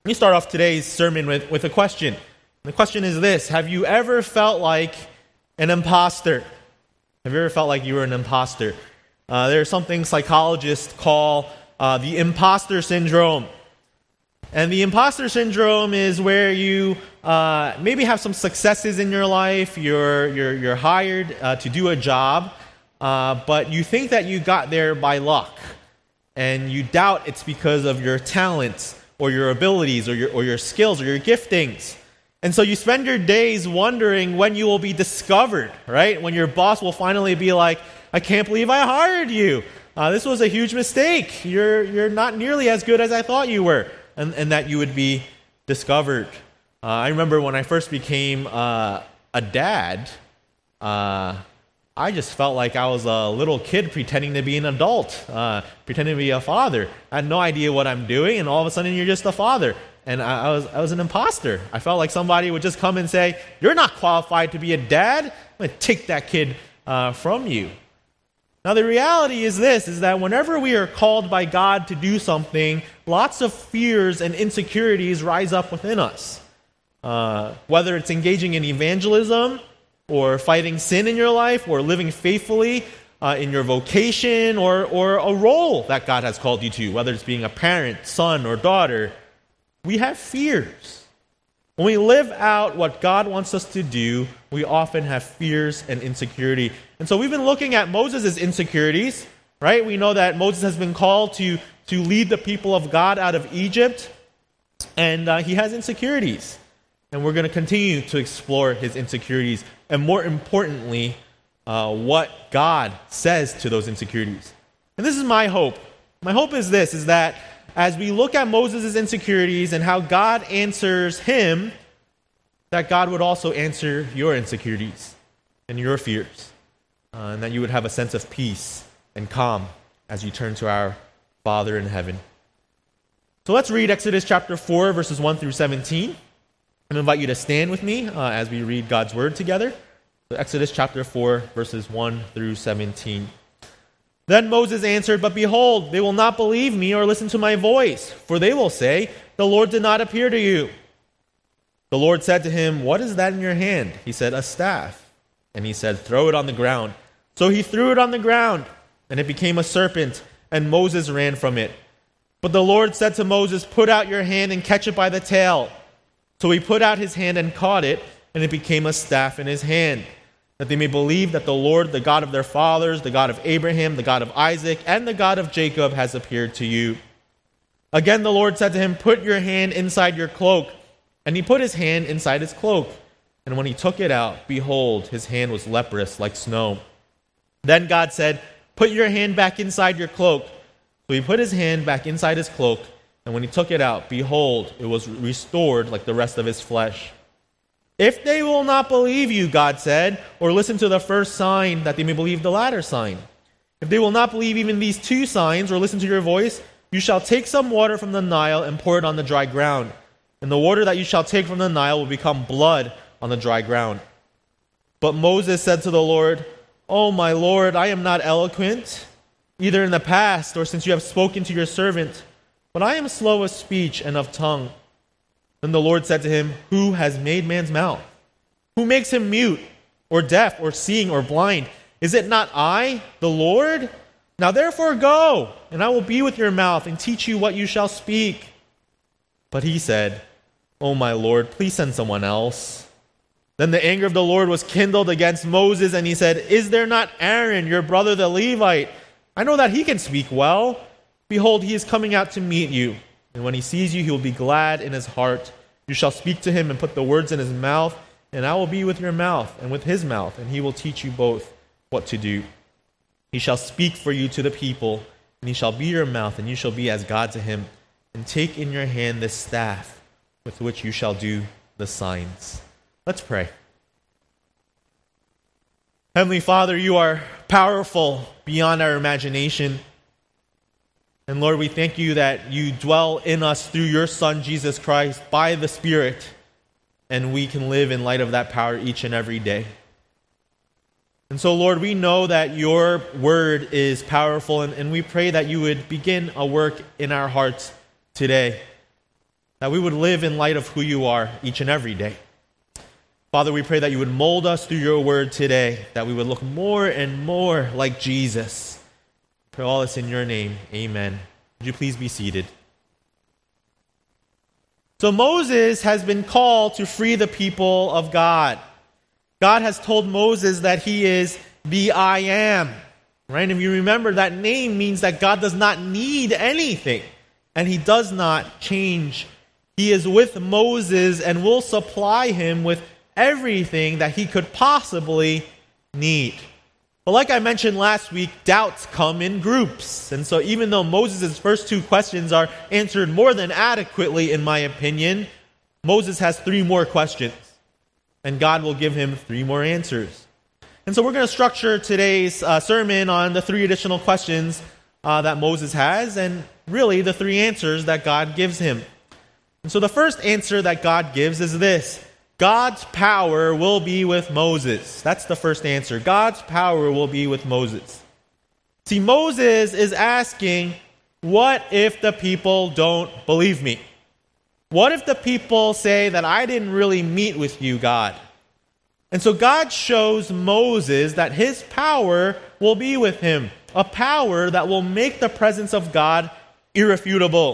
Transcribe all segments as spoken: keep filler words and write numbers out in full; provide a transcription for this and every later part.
Let me start off today's sermon with, with a question. The question is this: have you ever felt like an imposter? Have you ever felt like you were an imposter? Uh, there's something psychologists call uh, the imposter syndrome. And the imposter syndrome is where you uh, maybe have some successes in your life, you're, you're, you're hired uh, to do a job, uh, but you think that you got there by luck. And you doubt it's because of your talents or your abilities or your, or your skills or your giftings. And so you spend your days wondering when you will be discovered, right? When your boss will finally be like, I can't believe I hired you. Uh, this was a huge mistake. You're, you're not nearly as good as I thought you were. And, and that you would be discovered. Uh, I remember when I first became uh, a dad, uh, I just felt like I was a little kid pretending to be an adult, uh, pretending to be a father. I had no idea what I'm doing, and all of a sudden you're just a father. And I, I was I was an imposter. I felt like somebody would just come and say, you're not qualified to be a dad. I'm going to take that kid uh, from you. Now the reality is this, is that whenever we are called by God to do something, lots of fears and insecurities rise up within us. Uh, whether it's engaging in evangelism, or fighting sin in your life, or living faithfully uh, in your vocation, or, or a role that God has called you to, whether it's being a parent, son, or daughter, we have fears. When we live out what God wants us to do, we often have fears and insecurity. And so we've been looking at Moses' insecurities, right? We know that Moses has been called to, to lead the people of God out of Egypt, and uh, he has insecurities. And we're going to continue to explore his insecurities, and more importantly, uh, what God says to those insecurities. And this is my hope. My hope is this, is that as we look at Moses' insecurities and how God answers him, that God would also answer your insecurities and your fears, uh, and that you would have a sense of peace and calm as you turn to our Father in heaven. So let's read Exodus chapter four, verses one through seventeen. I'm going to invite you to stand with me uh, as we read God's word together. So Exodus chapter four, verses one through seventeen. Then Moses answered, "But behold, they will not believe me or listen to my voice, for they will say, 'The Lord did not appear to you.' The Lord said to him, 'What is that in your hand?' He said, 'A staff.' And he said, 'Throw it on the ground.' So he threw it on the ground, and it became a serpent, and Moses ran from it. But the Lord said to Moses, 'Put out your hand and catch it by the tail.' So he put out his hand and caught it, and it became a staff in his hand, that they may believe that the Lord, the God of their fathers, the God of Abraham, the God of Isaac, and the God of Jacob has appeared to you." Again the Lord said to him, "Put your hand inside your cloak." And he put his hand inside his cloak. And when he took it out, behold, his hand was leprous like snow. Then God said, "Put your hand back inside your cloak." So he put his hand back inside his cloak. And when he took it out, behold, it was restored like the rest of his flesh. "If they will not believe you," God said, "or listen to the first sign, that they may believe the latter sign. If they will not believe even these two signs, or listen to your voice, you shall take some water from the Nile and pour it on the dry ground. And the water that you shall take from the Nile will become blood on the dry ground." But Moses said to the Lord, "Oh, my Lord, I am not eloquent, either in the past or since you have spoken to your servant, but I am slow of speech and of tongue." Then the Lord said to him, "Who has made man's mouth? Who makes him mute, or deaf, or seeing, or blind? Is it not I, the Lord? Now therefore go, and I will be with your mouth, and teach you what you shall speak." But he said, "Oh, my Lord, please send someone else." Then the anger of the Lord was kindled against Moses, and he said, "Is there not Aaron, your brother the Levite? I know that he can speak well. Behold, he is coming out to meet you. And when he sees you, he will be glad in his heart. You shall speak to him and put the words in his mouth, and I will be with your mouth and with his mouth, and he will teach you both what to do. He shall speak for you to the people, and he shall be your mouth, and you shall be as God to him. And take in your hand this staff with which you shall do the signs." Let's pray. Heavenly Father, you are powerful beyond our imagination. And Lord, we thank you that you dwell in us through your Son, Jesus Christ, by the Spirit, and we can live in light of that power each and every day. And so, Lord, we know that your word is powerful, and, and we pray that you would begin a work in our hearts today. that we would live in light of who you are each and every day. Father, we pray that you would mold us through your word today, that we would look more and more like Jesus. Pray all this in your name. Amen. Would you please be seated? So Moses has been called to free the people of God. God has told Moses that he is the I am. Right? If you remember, that name means that God does not need anything, and he does not change. He is with Moses and will supply him with everything that he could possibly need. But like I mentioned last week, doubts come in groups. And so even though Moses' first two questions are answered more than adequately, in my opinion, Moses has three more questions. And God will give him three more answers. And so we're going to structure today's uh, sermon on the three additional questions uh, that Moses has, and really the three answers that God gives him. And so the first answer that God gives is this: God's power will be with Moses. That's the first answer. God's power will be with Moses. See, Moses is asking, what if the people don't believe me? What if the people say that I didn't really meet with you, God? And so God shows Moses that his power will be with him, a power that will make the presence of God irrefutable.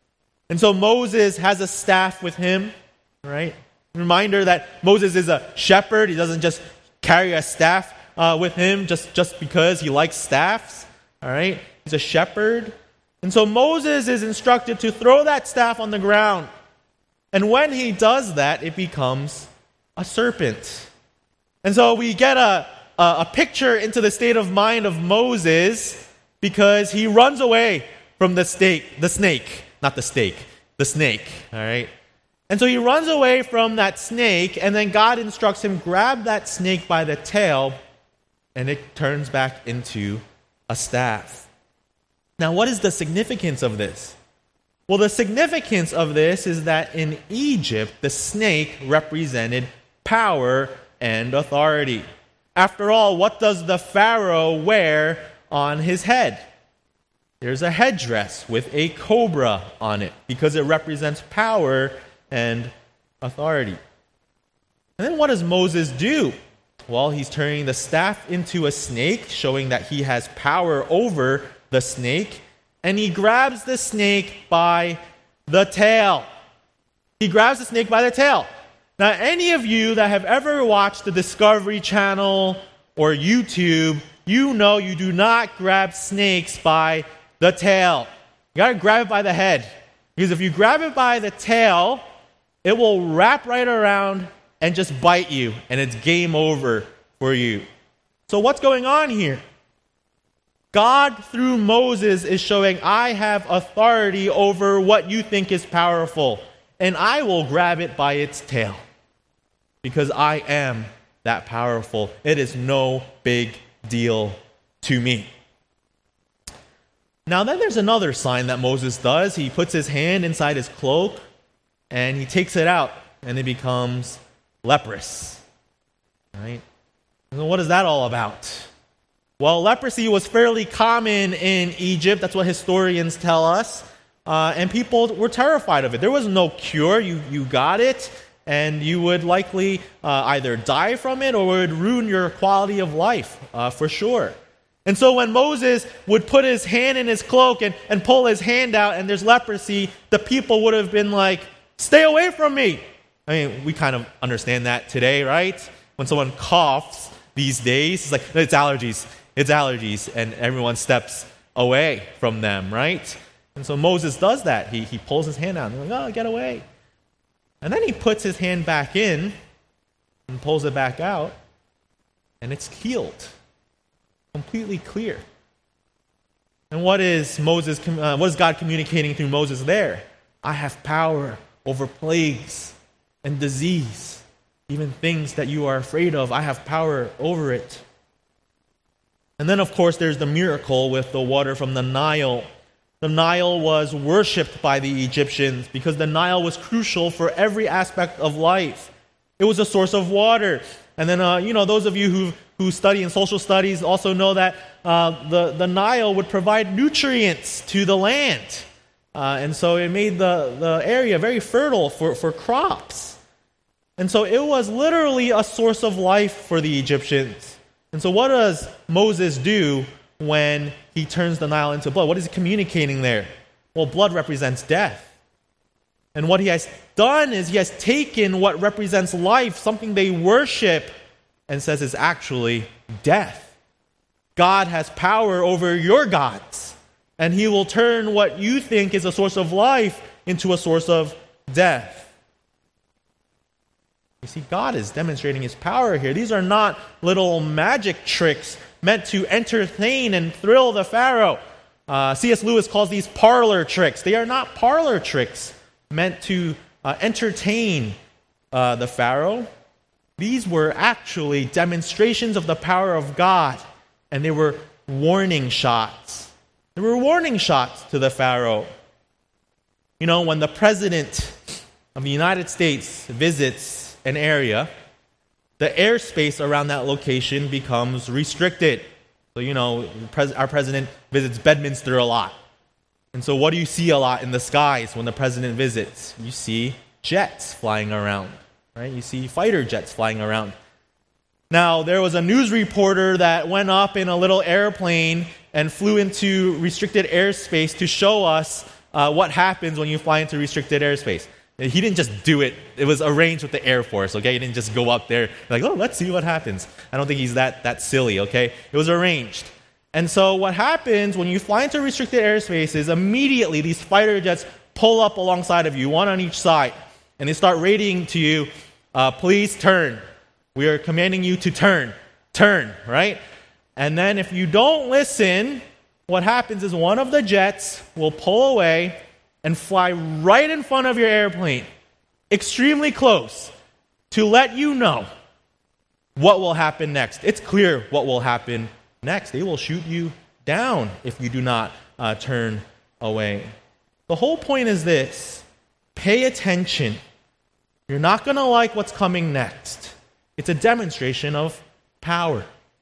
And so Moses has a staff with him, right? Reminder that Moses is a shepherd. He doesn't just carry a staff uh, with him just, just because he likes staffs. All right? He's a shepherd. And so Moses is instructed to throw that staff on the ground. And when he does that, it becomes a serpent. And so we get a, a, a picture into the state of mind of Moses because he runs away from the snake, the snake, not the steak, the snake. All right? And so he runs away from that snake, and then God instructs him, grab that snake by the tail, and it turns back into a staff. Now, what is the significance of this? Well, the significance of this is that in Egypt, the snake represented power and authority. After all, what does the Pharaoh wear on his head? There's a headdress with a cobra on it, because it represents power and authority. And then what does Moses do? Well, he's turning the staff into a snake, showing that he has power over the snake, and he grabs the snake by the tail. He grabs the snake by the tail. Now, any of you that have ever watched the Discovery Channel or YouTube, you know you do not grab snakes by the tail. You got to grab it by the head. Because if you grab it by the tail, it will wrap right around and just bite you, and it's game over for you. So what's going on here? God, through Moses, is showing, I have authority over what you think is powerful, and I will grab it by its tail, because I am that powerful. It is no big deal to me. Now then, there's another sign that Moses does. He puts his hand inside his cloak, and he takes it out, and it becomes leprous. Right? And what is that all about? Well, leprosy was fairly common in Egypt. That's what historians tell us. Uh, and people were terrified of it. There was no cure. You, you got it, and you would likely uh, either die from it or it would ruin your quality of life, uh, for sure. And so when Moses would put his hand in his cloak and, and pull his hand out and there's leprosy, the people would have been like, stay away from me. I mean, we kind of understand that today, right? When someone coughs these days, it's like, it's allergies, it's allergies, and everyone steps away from them, right? And so Moses does that. He, he pulls his hand out and they're like, oh, get away. And then he puts his hand back in and pulls it back out, and it's healed. Completely clear. And what is Moses? Uh, what is God communicating through Moses there? I have power over plagues and disease, even things that you are afraid of. I have power over it. And then, of course, there's the miracle with the water from the Nile. The Nile was worshipped by the Egyptians because the Nile was crucial for every aspect of life. It was a source of water. And then, uh, you know, those of you who who study in social studies also know that uh, the, the Nile would provide nutrients to the land. Uh, and so it made the, the area very fertile for, for crops. And so it was literally a source of life for the Egyptians. And so what does Moses do when he turns the Nile into blood? What is he communicating there? Well, blood represents death. And what he has done is he has taken what represents life, something they worship, and says is actually death. God has power over your gods, and he will turn what you think is a source of life into a source of death. You see, God is demonstrating his power here. These are not little magic tricks meant to entertain and thrill the Pharaoh. Uh, C S Lewis calls these parlor tricks. They are not parlor tricks meant to uh, entertain uh, the Pharaoh. These were actually demonstrations of the power of God, and they were warning shots. They were warning shots to the Pharaoh. You know, when the president of the United States visits an area, the airspace around that location becomes restricted. So, you know, our president visits Bedminster a lot. And so what do you see a lot in the skies when the president visits? You see jets flying around, right? You see fighter jets flying around. Now, there was a news reporter that went up in a little airplane and flew into restricted airspace to show us uh, what happens when you fly into restricted airspace. He didn't just do it. It was arranged with the Air Force, okay? He didn't just go up there like, oh, let's see what happens. I don't think he's that, that silly, okay? It was arranged. And so what happens when you fly into restricted airspace is immediately these fighter jets pull up alongside of you, one on each side, and they start rating to you, uh, please turn. We are commanding you to turn. Turn, right? And then if you don't listen, what happens is one of the jets will pull away and fly right in front of your airplane, extremely close, to let you know what will happen next. It's clear what will happen next. They will shoot you down if you do not uh, turn away. The whole point is this: pay attention. You're not going to like what's coming next. It's a demonstration of power.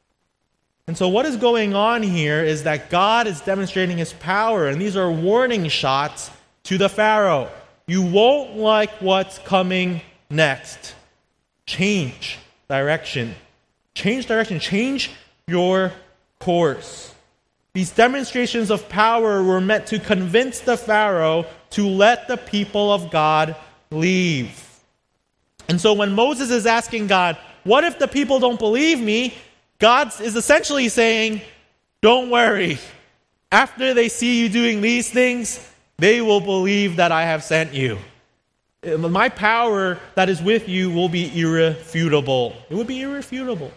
And so what is going on here is that God is demonstrating his power, and these are warning shots to the Pharaoh. You won't like what's coming next. Change direction. Change direction. Change your course. These demonstrations of power were meant to convince the Pharaoh to let the people of God leave. And so when Moses is asking God, what if the people don't believe me? God is essentially saying, don't worry. After they see you doing these things, they will believe that I have sent you. My power that is with you will be irrefutable. It would be irrefutable.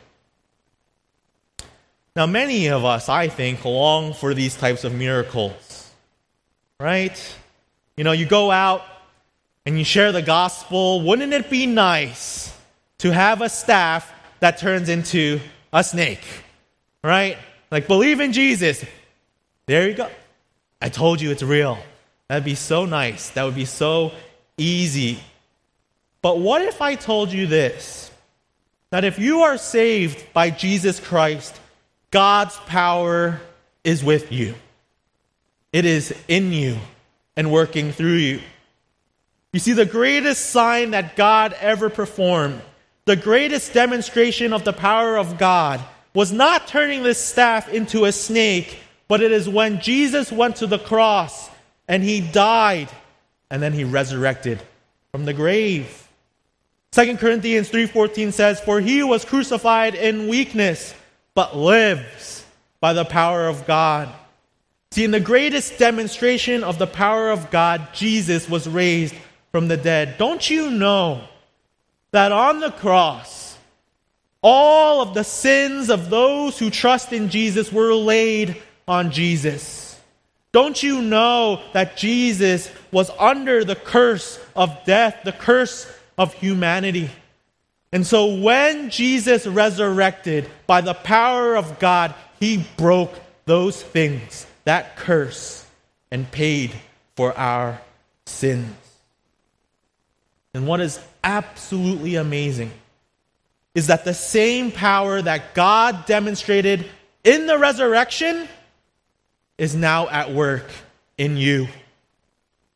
Now, many of us, I think, long for these types of miracles, right? You know, you go out and you share the gospel. Wouldn't it be nice to have a staff that turns into a snake, right? Like, believe in Jesus. There you go. I told you it's real. That'd be so nice. That would be so easy. But what if I told you this? That if you are saved by Jesus Christ, God's power is with you. It is in you and working through you. You see, the greatest sign that God ever performed, the greatest demonstration of the power of God, was not turning this staff into a snake, but it is when Jesus went to the cross and he died, and then he resurrected from the grave. Second Corinthians three fourteen says, for he was crucified in weakness, but lives by the power of God. See, in the greatest demonstration of the power of God, Jesus was raised from the dead. Don't you know that on the cross, all of the sins of those who trust in Jesus were laid on Jesus? Don't you know that Jesus was under the curse of death, the curse of humanity? And so when Jesus resurrected by the power of God, he broke those things, that curse, and paid for our sins. And what is absolutely amazing is that the same power that God demonstrated in the resurrection is now at work in you.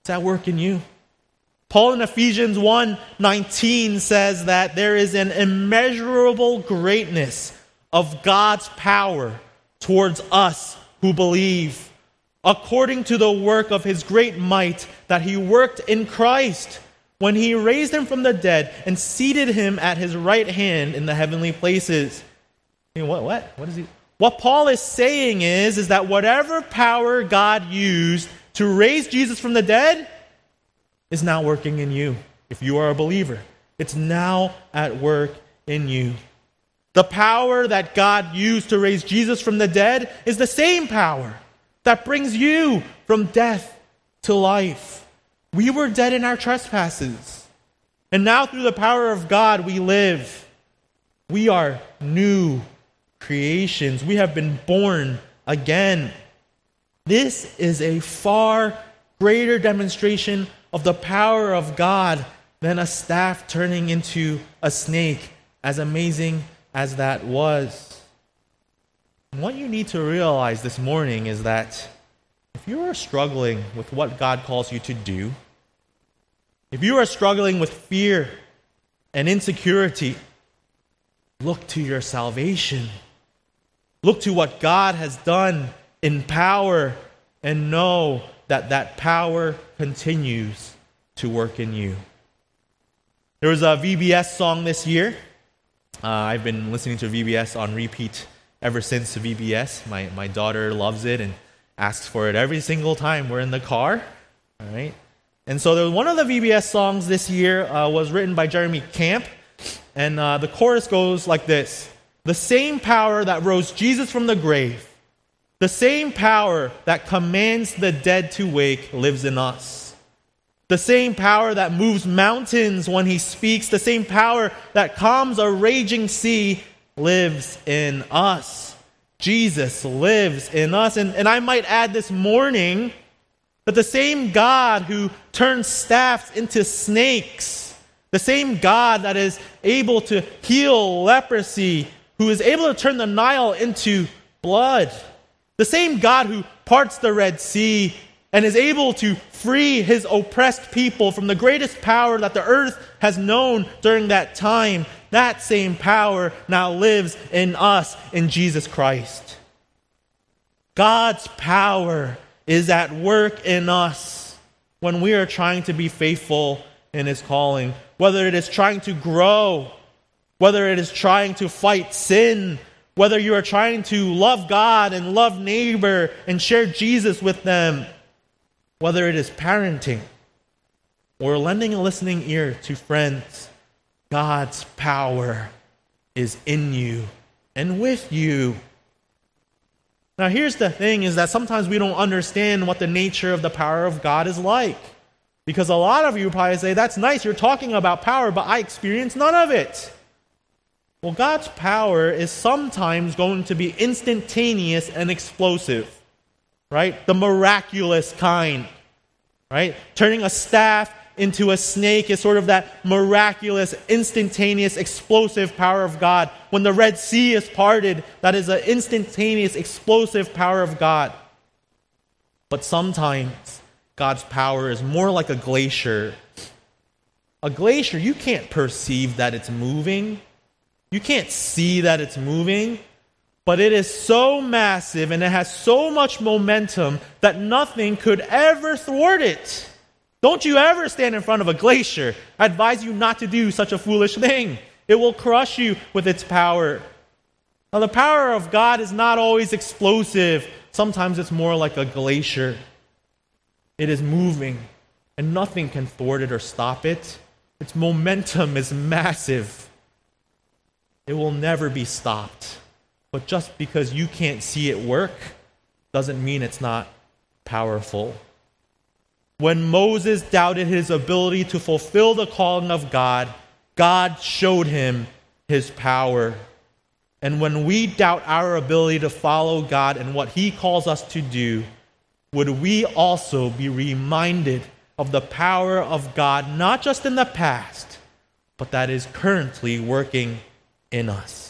It's at work in you. Paul in Ephesians one nineteen says that there is an immeasurable greatness of God's power towards us who believe, according to the work of his great might that he worked in Christ when he raised him from the dead and seated him at his right hand in the heavenly places. You know, what, what? What is he? What Paul is saying is, is that whatever power God used to raise Jesus from the dead is now working in you. If you are a believer, it's now at work in you. The power that God used to raise Jesus from the dead is the same power that brings you from death to life. We were dead in our trespasses, and now through the power of God we live. We are new creations. We have been born again. This is a far greater demonstration of the power of God than a staff turning into a snake, as amazing as that was. And what you need to realize this morning is that if you are struggling with what God calls you to do, if you are struggling with fear and insecurity, look to your salvation. Look to what God has done in power and know that that power continues to work in you. There was a V B S song this year. Uh, I've been listening to V B S on repeat ever since V B S. My my daughter loves it and asks for it every single time we're in the car. All right. And so there was one of the V B S songs this year uh, was written by Jeremy Camp. And uh, the chorus goes like this: the same power that rose Jesus from the grave, the same power that commands the dead to wake lives in us. The same power that moves mountains when he speaks, the same power that calms a raging sea lives in us. Jesus lives in us. And, and I might add this morning that the same God who turns staffs into snakes, the same God that is able to heal leprosy, who is able to turn the Nile into blood, the same God who parts the Red Sea and is able to free his oppressed people from the greatest power that the earth has known during that time, that same power now lives in us in Jesus Christ. God's power is at work in us when we are trying to be faithful in his calling, whether it is trying to grow, whether it is trying to fight sin, whether you are trying to love God and love neighbor and share Jesus with them, whether it is parenting or lending a listening ear to friends, God's power is in you and with you. Now here's the thing, is that sometimes we don't understand what the nature of the power of God is like. Because a lot of you probably say, that's nice, you're talking about power, but I experience none of it. Well, God's power is sometimes going to be instantaneous and explosive, right? The miraculous kind, right? Turning a staff into a snake is sort of that miraculous, instantaneous, explosive power of God. When the Red Sea is parted, that is an instantaneous, explosive power of God. But sometimes God's power is more like a glacier. A glacier, you can't perceive that it's moving. You can't see that it's moving. But it is so massive and it has so much momentum that nothing could ever thwart it. Don't you ever stand in front of a glacier. I advise you not to do such a foolish thing. It will crush you with its power. Now, the power of God is not always explosive. Sometimes it's more like a glacier. It is moving, and nothing can thwart it or stop it. Its momentum is massive. It will never be stopped. But just because you can't see it work doesn't mean it's not powerful. When Moses doubted his ability to fulfill the calling of God, God showed him his power. And when we doubt our ability to follow God and what he calls us to do, would we also be reminded of the power of God, not just in the past, but that is currently working in us?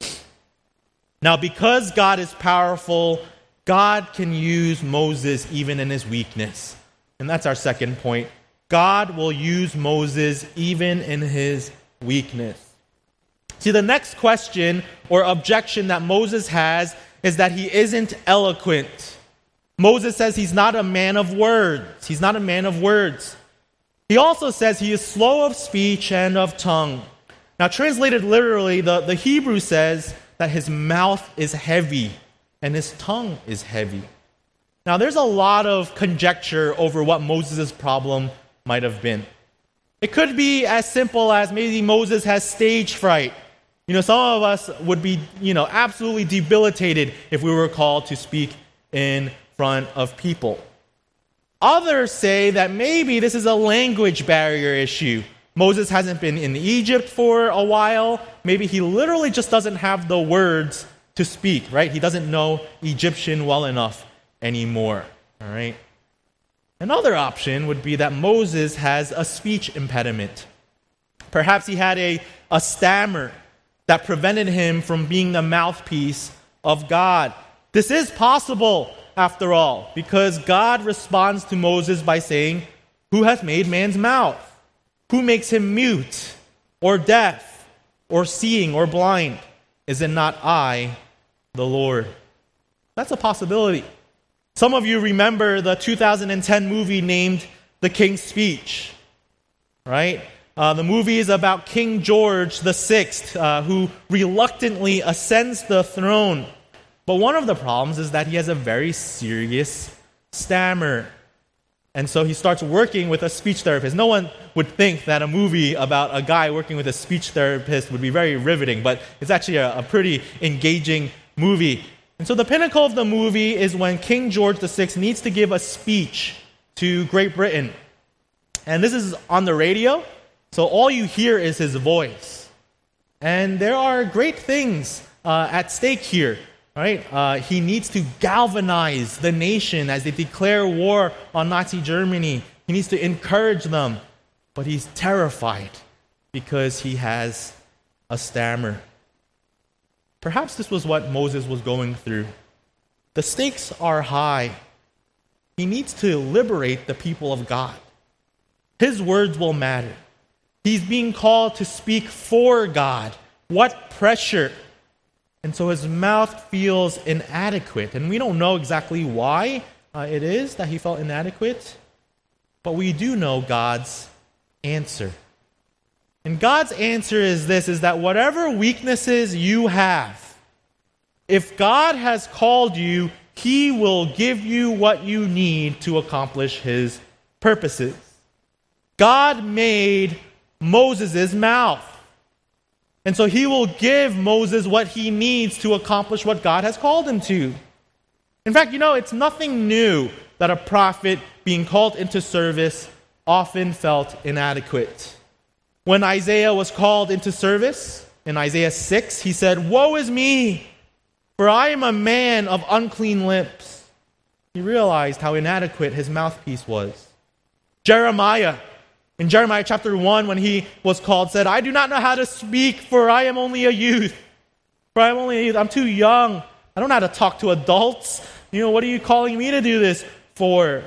Now, because God is powerful, God can use Moses even in his weakness. And that's our second point. God will use Moses even in his weakness. See, the next question or objection that Moses has is that he isn't eloquent. Moses says he's not a man of words. He's not a man of words. He also says he is slow of speech and of tongue. Now, translated literally, the, the Hebrew says that his mouth is heavy and his tongue is heavy. Now, there's a lot of conjecture over what Moses' problem might have been. It could be as simple as maybe Moses has stage fright. You know, some of us would be, you know, absolutely debilitated if we were called to speak in front of people. Others say that maybe this is a language barrier issue. Moses hasn't been in Egypt for a while. Maybe he literally just doesn't have the words to speak, right? He doesn't know Egyptian well enough anymore, all right? Another option would be that Moses has a speech impediment. Perhaps he had a, a stammer that prevented him from being the mouthpiece of God. This is possible, after all, because God responds to Moses by saying, "Who hath made man's mouth? Who makes him mute, or deaf, or seeing, or blind? Is it not I, the Lord?" That's a possibility. Some of you remember the two thousand ten movie named The King's Speech, right? Uh, the movie is about King George the Sixth, uh, who reluctantly ascends the throne. But one of the problems is that he has a very serious stammer. And so he starts working with a speech therapist. No one would think that a movie about a guy working with a speech therapist would be very riveting, but it's actually a, a pretty engaging movie. And so the pinnacle of the movie is when King George the Sixth needs to give a speech to Great Britain. And this is on the radio, so all you hear is his voice. And there are great things uh, at stake here. Right? Uh, he needs to galvanize the nation as they declare war on Nazi Germany. He needs to encourage them. But he's terrified because he has a stammer. Perhaps this was what Moses was going through. The stakes are high. He needs to liberate the people of God. His words will matter. He's being called to speak for God. What pressure! And so his mouth feels inadequate. And we don't know exactly why uh, it is that he felt inadequate. But we do know God's answer. And God's answer is this, is that whatever weaknesses you have, if God has called you, he will give you what you need to accomplish his purposes. God made Moses' mouth. And so he will give Moses what he needs to accomplish what God has called him to. In fact, you know, it's nothing new that a prophet being called into service often felt inadequate. When Isaiah was called into service, in Isaiah six, he said, "Woe is me, for I am a man of unclean lips." He realized how inadequate his mouthpiece was. Jeremiah, in Jeremiah chapter one, when he was called, said, "I do not know how to speak, for I am only a youth. For I am only a youth. I'm too young. I don't know how to talk to adults. You know, what are you calling me to do this for?"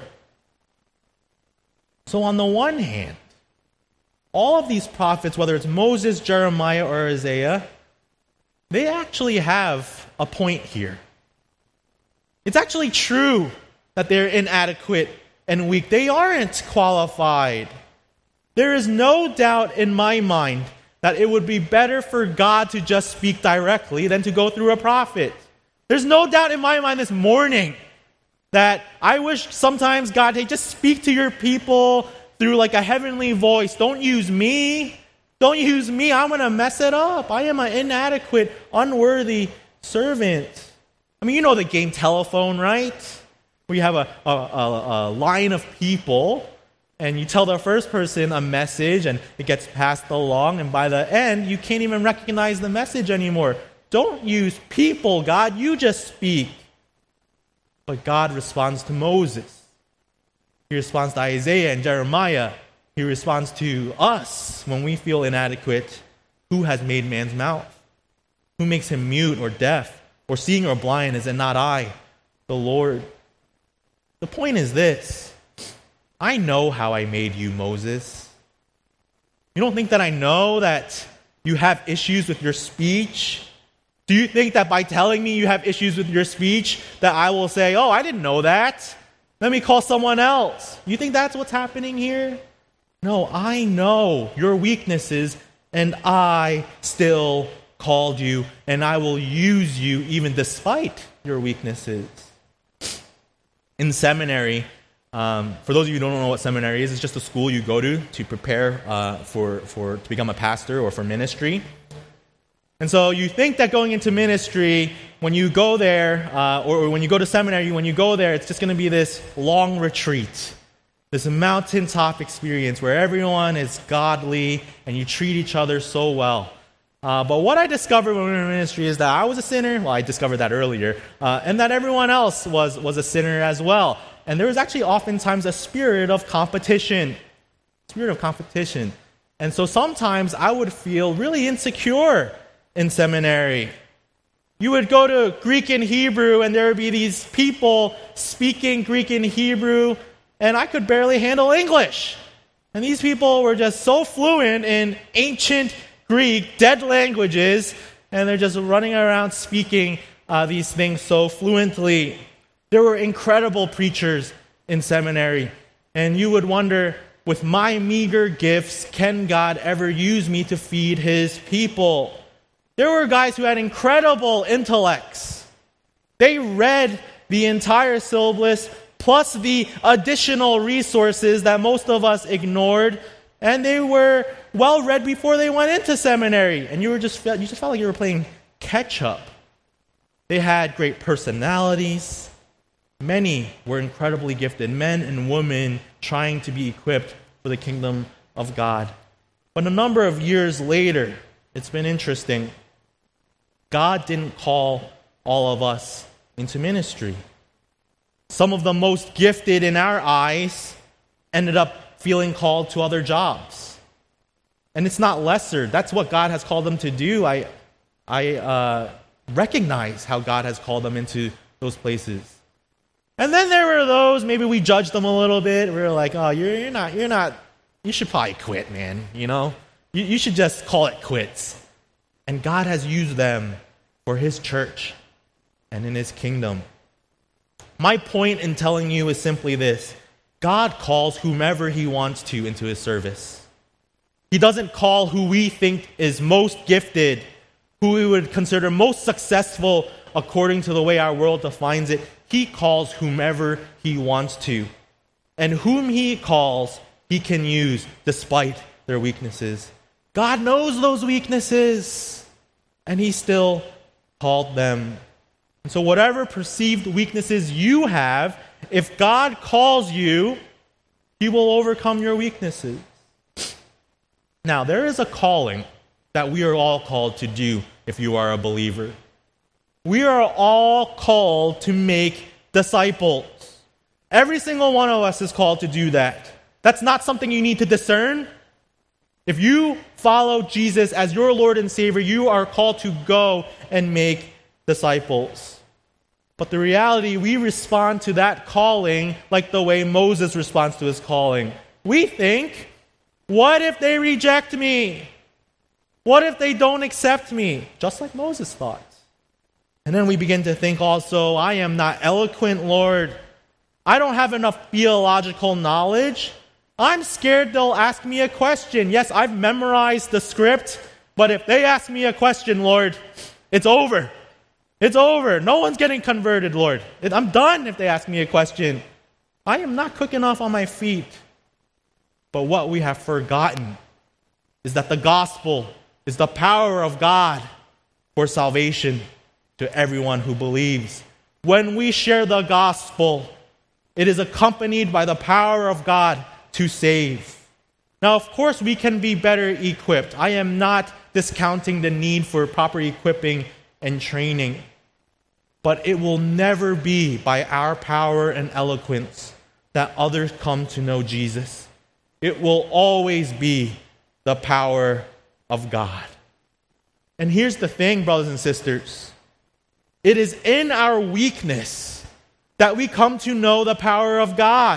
So on the one hand, all of these prophets, whether it's Moses, Jeremiah, or Isaiah, they actually have a point here. It's actually true that they're inadequate and weak. They aren't qualified. There is no doubt in my mind that it would be better for God to just speak directly than to go through a prophet. There's no doubt in my mind this morning that I wish sometimes God, hey, just speak to your people through like a heavenly voice. Don't use me. Don't use me. I'm going to mess it up. I am an inadequate, unworthy servant. I mean, you know the game Telephone, right? Where you have a, a, a, a line of people, and you tell the first person a message, and it gets passed along, and by the end, you can't even recognize the message anymore. Don't use people, God. You just speak. But God responds to Moses. He responds to Isaiah and Jeremiah. He responds to us when we feel inadequate. Who has made man's mouth? Who makes him mute or deaf or seeing or blind? Is it not I, the Lord? The point is this. I know how I made you, Moses. You don't think that I know that you have issues with your speech? Do you think that by telling me you have issues with your speech, that I will say, oh, I didn't know that. Let me call someone else. You think that's what's happening here? No, I know your weaknesses, and I still called you, and I will use you even despite your weaknesses. In seminary, um, for those of you who don't know what seminary is, it's just a school you go to to prepare uh, for, for to become a pastor or for ministry. And so you think that going into ministry, when you go there, uh, or when you go to seminary, when you go there, it's just going to be this long retreat, this mountaintop experience where everyone is godly and you treat each other so well. Uh, but what I discovered when we were in ministry is that I was a sinner. Well, I discovered that earlier. Uh, and that everyone else was, was a sinner as well. And there was actually oftentimes a spirit of competition. Spirit of competition. And so sometimes I would feel really insecure in seminary. You would go to Greek and Hebrew, and there would be these people speaking Greek and Hebrew, and I could barely handle English. And these people were just so fluent in ancient Greek, dead languages, and they're just running around speaking uh, these things so fluently. There were incredible preachers in seminary, and you would wonder, with my meager gifts, can God ever use me to feed his people? There were guys who had incredible intellects. They read the entire syllabus, plus the additional resources that most of us ignored, and they were well read before they went into seminary. And you were just you just felt like you were playing catch up. They had great personalities. Many were incredibly gifted, men and women trying to be equipped for the kingdom of God. But a number of years later, it's been interesting. God didn't call all of us into ministry. Some of the most gifted in our eyes ended up feeling called to other jobs. And it's not lesser. That's what God has called them to do. I, I uh, recognize how God has called them into those places. And then there were those, maybe we judged them a little bit. We were like, oh, you're, you're not, you're not, you should probably quit, man. You know, you, you should just call it quits. And God has used them for his church and in his kingdom. My point in telling you is simply this. God calls whomever he wants to into his service. He doesn't call who we think is most gifted, who we would consider most successful according to the way our world defines it. He calls whomever he wants to. And whom he calls, he can use despite their weaknesses. God knows those weaknesses, and he still called them. And so whatever perceived weaknesses you have, if God calls you, he will overcome your weaknesses. Now, there is a calling that we are all called to do if you are a believer. We are all called to make disciples. Every single one of us is called to do that. That's not something you need to discern. If you follow Jesus as your Lord and Savior, you are called to go and make disciples. But the reality, we respond to that calling like the way Moses responds to his calling. We think, what if they reject me? What if they don't accept me? Just like Moses thought. And then we begin to think also, I am not eloquent, Lord. I don't have enough theological knowledge. I'm scared they'll ask me a question. Yes, I've memorized the script, but if they ask me a question, Lord, it's over. It's over. No one's getting converted, Lord. I'm done if they ask me a question. I am not quick enough on my feet. But what we have forgotten is that the gospel is the power of God for salvation to everyone who believes. When we share the gospel, it is accompanied by the power of God to save. Now, of course, we can be better equipped. I am not discounting the need for proper equipping and training. But it will never be by our power and eloquence that others come to know Jesus. It will always be the power of God. And here's the thing, brothers and sisters. It is in our weakness that we come to know the power of God.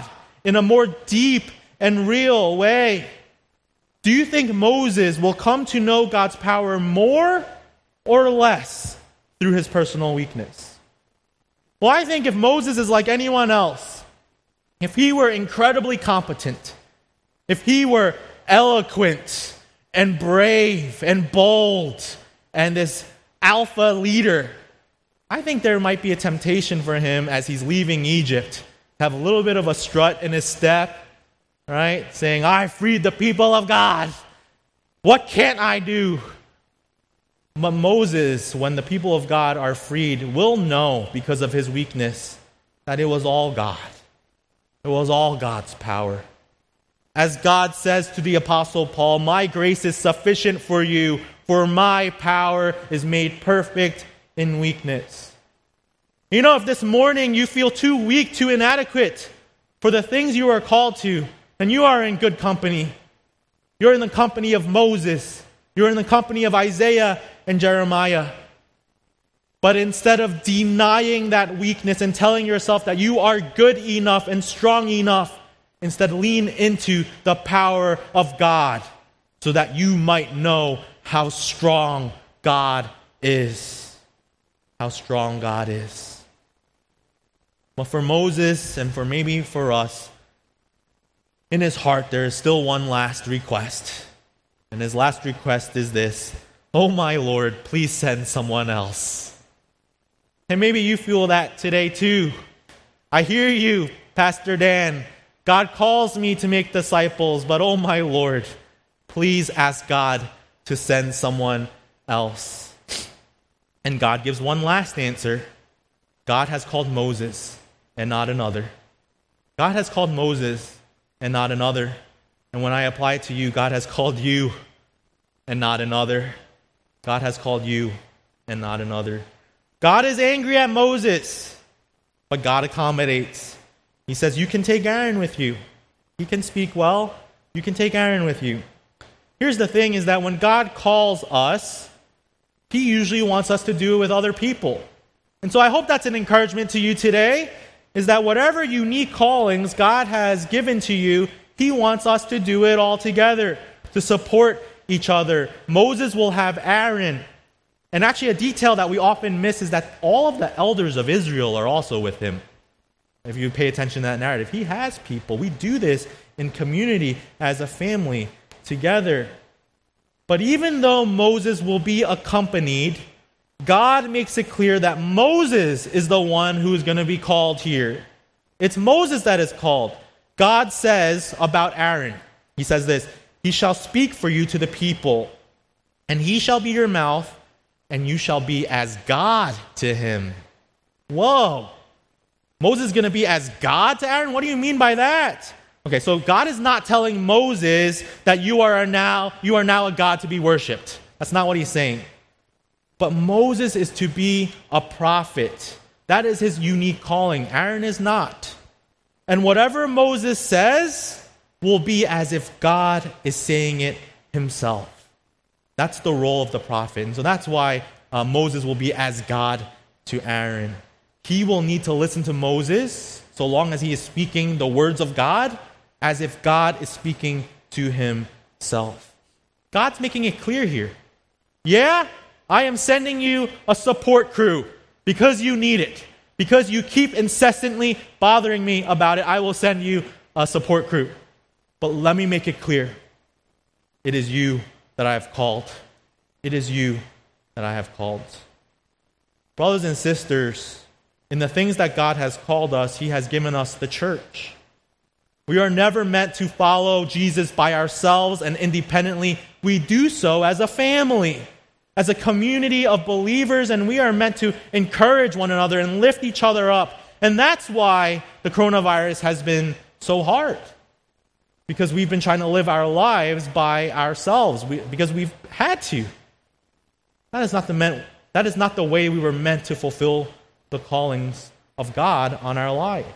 in a more deep and real way. Do you think Moses will come to know God's power more or less through his personal weakness? Well, I think if Moses is like anyone else, if he were incredibly competent, if he were eloquent and brave and bold and this alpha leader, I think there might be a temptation for him as he's leaving Egypt to have a little bit of a strut in his step, right? Saying, I freed the people of God. What can't I do? But Moses, when the people of God are freed, will know because of his weakness that it was all God. It was all God's power. As God says to the Apostle Paul, my grace is sufficient for you, for my power is made perfect in weakness. You know, if this morning you feel too weak, too inadequate for the things you are called to, then you are in good company. You're in the company of Moses. You're in the company of Isaiah and Jeremiah. But instead of denying that weakness and telling yourself that you are good enough and strong enough, instead lean into the power of God so that you might know how strong God is. How strong God is. But for Moses and for maybe for us, in his heart there is still one last request. And his last request is this: oh my Lord, please send someone else. And maybe you feel that today too. I hear you, Pastor Dan. God calls me to make disciples, but oh my Lord, please ask God to send someone else. And God gives one last answer. God has called Moses and not another. God has called Moses and not another. And when I apply it to you, God has called you and not another. God has called you and not another. God is angry at Moses, but God accommodates. He says, you can take Aaron with you. He can speak well. You can take Aaron with you. Here's the thing, is that when God calls us, He usually wants us to do it with other people. And so I hope that's an encouragement to you today, is that whatever unique callings God has given to you, He wants us to do it all together, to support each other. Moses will have Aaron. And actually a detail that we often miss is that all of the elders of Israel are also with him. If you pay attention to that narrative, he has people. We do this in community as a family together. But even though Moses will be accompanied, God makes it clear that Moses is the one who is going to be called here. It's Moses that is called. God says about Aaron, He says this: he shall speak for you to the people, and he shall be your mouth, and you shall be as God to him. Whoa! Moses is going to be as God to Aaron? What do you mean by that? Okay, so God is not telling Moses that you are now you are now a God to be worshipped. That's not what He's saying. But Moses is to be a prophet. That is his unique calling. Aaron is not. And whatever Moses says will be as if God is saying it himself. That's the role of the prophet. And so that's why uh, Moses will be as God to Aaron. He will need to listen to Moses so long as he is speaking the words of God, as if God is speaking to himself. God's making it clear here. Yeah, I am sending you a support crew because you need it. Because you keep incessantly bothering me about it, I will send you a support crew. But let me make it clear. It is you that I have called. It is you that I have called. Brothers and sisters, in the things that God has called us, He has given us the church. We are never meant to follow Jesus by ourselves and independently. We do so as a family, as a community of believers, and we are meant to encourage one another and lift each other up. And that's why the coronavirus has been so hard. Because we've been trying to live our lives by ourselves, we, because we've had to. That is not the meant, that is not the way we were meant to fulfill the callings of God on our lives.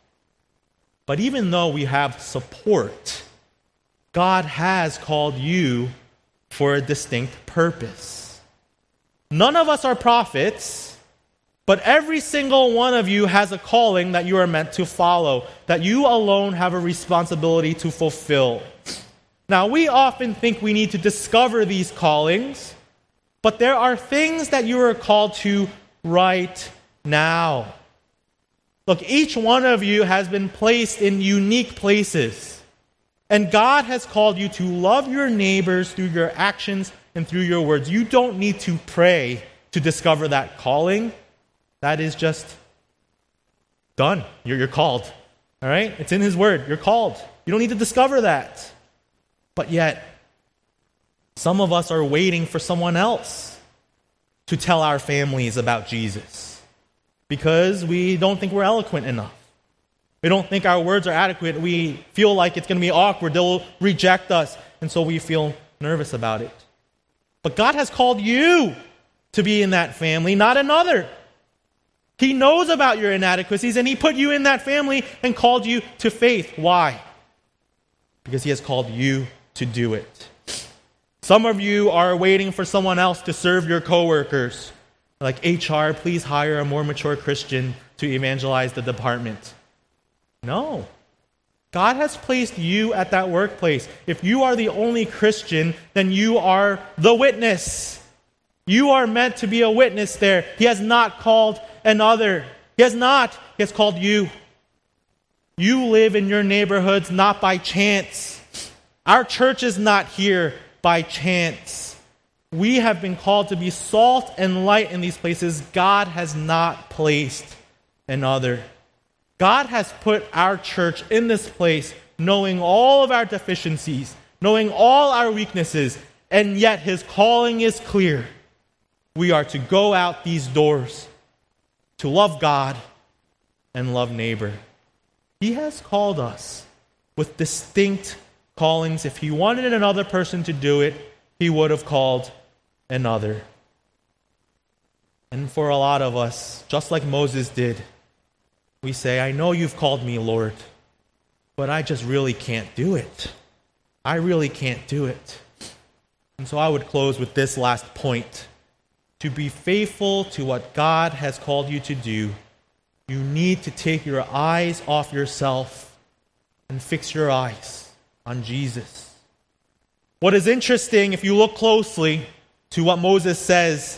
But even though we have support, God has called you for a distinct purpose. None of us are prophets, But every single one of you has a calling that you are meant to follow, that you alone have a responsibility to fulfill. Now, we often think we need to discover these callings, but there are things that you are called to right now. Look, each one of you has been placed in unique places, and God has called you to love your neighbors through your actions and through your words. You don't need to pray to discover that calling. That is just done. You're, you're called. All right? It's in His Word. You're called. You don't need to discover that. But yet, some of us are waiting for someone else to tell our families about Jesus because we don't think we're eloquent enough. We don't think our words are adequate. We feel like it's going to be awkward. They'll reject us. And so we feel nervous about it. But God has called you to be in that family, not another. He knows about your inadequacies, and He put you in that family and called you to faith. Why? Because He has called you to do it. Some of you are waiting for someone else to serve your coworkers. Like, H R, please hire a more mature Christian to evangelize the department. No. God has placed you at that workplace. If you are the only Christian, then you are the witness. You are meant to be a witness there. He has not called another. He has not. He has called you. You live in your neighborhoods not by chance. Our church is not here by chance. We have been called to be salt and light in these places. God has not placed another. God has put our church in this place knowing all of our deficiencies, knowing all our weaknesses, and yet His calling is clear. We are to go out these doors to love God and love neighbor. He has called us with distinct callings. If He wanted another person to do it, He would have called another. And for a lot of us, just like Moses did, we say, I know You've called me, Lord, but I just really can't do it. I really can't do it. And so I would close with this last point. To be faithful to what God has called you to do, you need to take your eyes off yourself and fix your eyes on Jesus. What is interesting, if you look closely to what Moses says,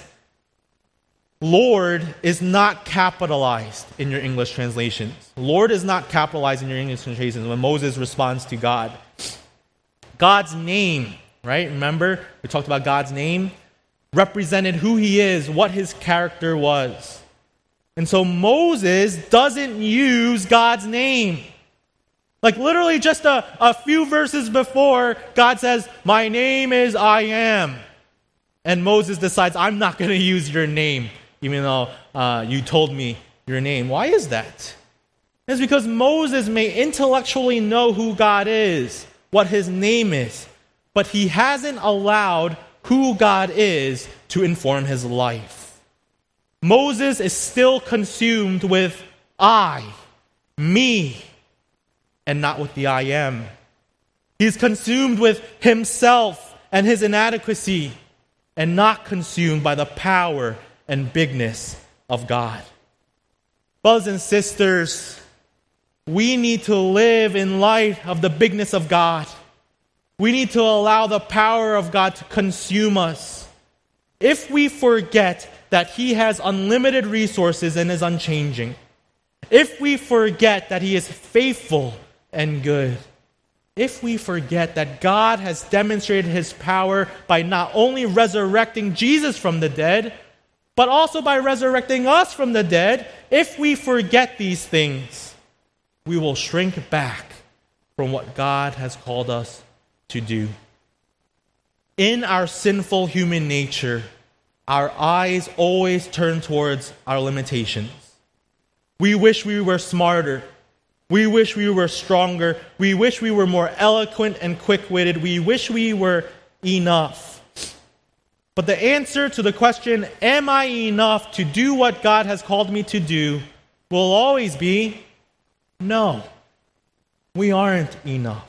Lord is not capitalized in your English translations. Lord is not capitalized in your English translations when Moses responds to God. God's name, right? Remember, we talked about God's name, represented who He is, what His character was. And so Moses doesn't use God's name. Like literally just a, a few verses before, God says, my name is I am. And Moses decides, I'm not going to use your name, even though uh, you told me your name. Why is that? It's because Moses may intellectually know who God is, what His name is, but he hasn't allowed who God is to inform his life. Moses is still consumed with I, me, and not with the I am. He's consumed with himself and his inadequacy, and not consumed by the power and bigness of God. Brothers and sisters, we need to live in light of the bigness of God. We need to allow the power of God to consume us. If we forget that He has unlimited resources and is unchanging, if we forget that He is faithful and good, if we forget that God has demonstrated His power by not only resurrecting Jesus from the dead, but also by resurrecting us from the dead, if we forget these things, we will shrink back from what God has called us to do. In our sinful human nature, our eyes always turn towards our limitations. We wish we were smarter. We wish we were stronger. We wish we were more eloquent and quick-witted. We wish we were enough. But the answer to the question, am I enough to do what God has called me to do, will always be, no, we aren't enough.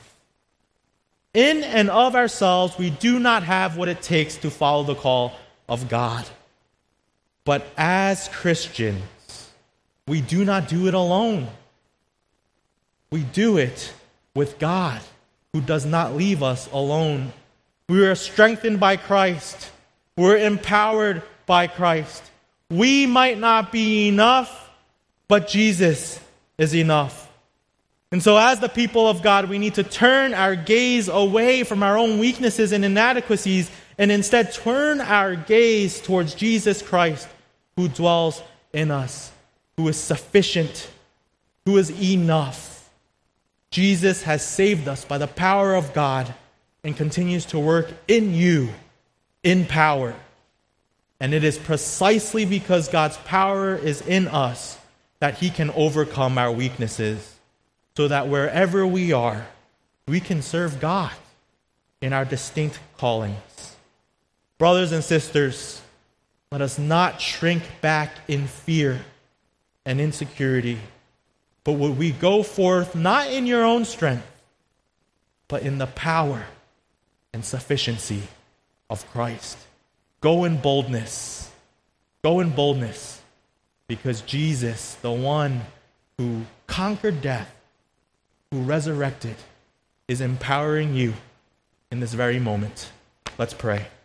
In and of ourselves, we do not have what it takes to follow the call of God. But as Christians, we do not do it alone. We do it with God, who does not leave us alone. We are strengthened by Christ. We're empowered by Christ. We might not be enough, but Jesus is enough. And so as the people of God, we need to turn our gaze away from our own weaknesses and inadequacies and instead turn our gaze towards Jesus Christ, who dwells in us, who is sufficient, who is enough. Jesus has saved us by the power of God and continues to work in you in power. And it is precisely because God's power is in us that He can overcome our weaknesses, so that wherever we are, we can serve God in our distinct callings. Brothers and sisters, let us not shrink back in fear and insecurity, but would we go forth not in your own strength, but in the power and sufficiency of Christ. Go in boldness. Go in boldness, because Jesus, the one who conquered death, who resurrected, is empowering you in this very moment. Let's pray.